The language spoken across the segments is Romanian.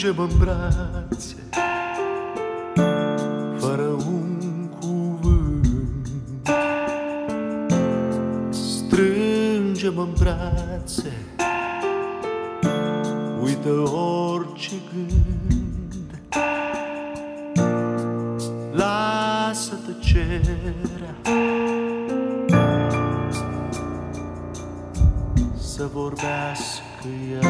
strângem în brațe, fără un cuvânt. Strângem în brațe, uită orice gând. Lasă tăcerea să vorbească ea.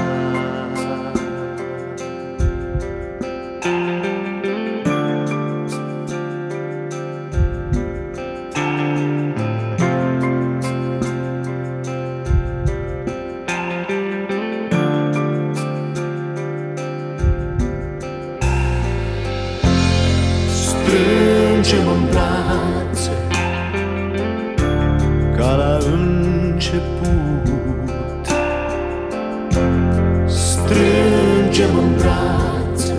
Strângem în brațe ca la început. Strângem în brațe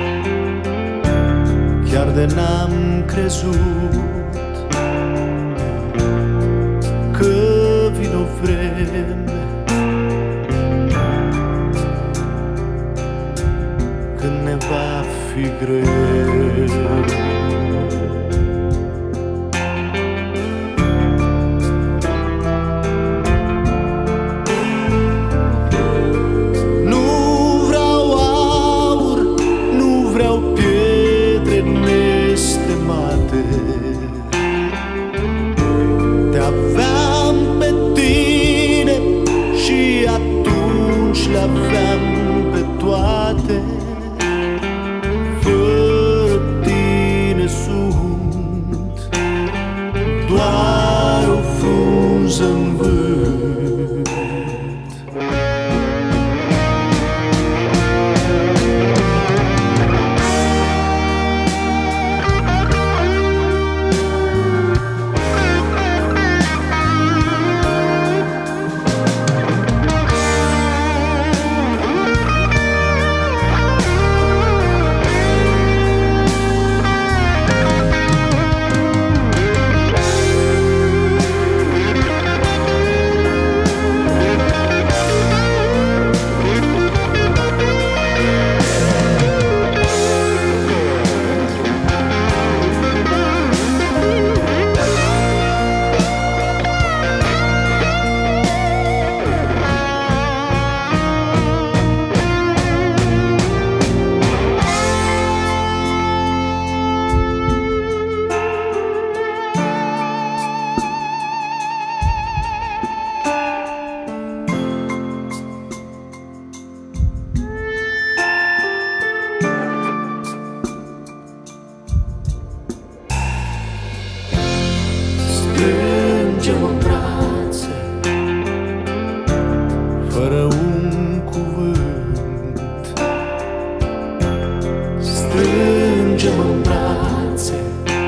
chiar de n-am crezut că vine o vreme când ne va fi greu. Te aveam pe tine și atunci le aveam pe toate. Fără tine sunt doar o frunză în vânt. Strângem în brațe fără un cuvânt. Strângem în brațe,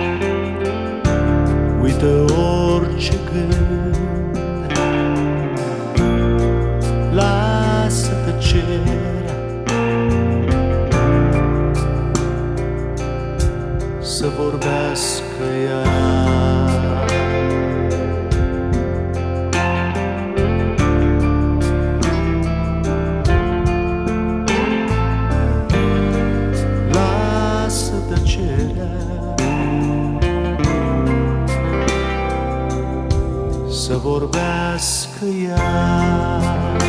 uită orice gând. Lasă tăcerea să vorbească ea. Să vorbească ea.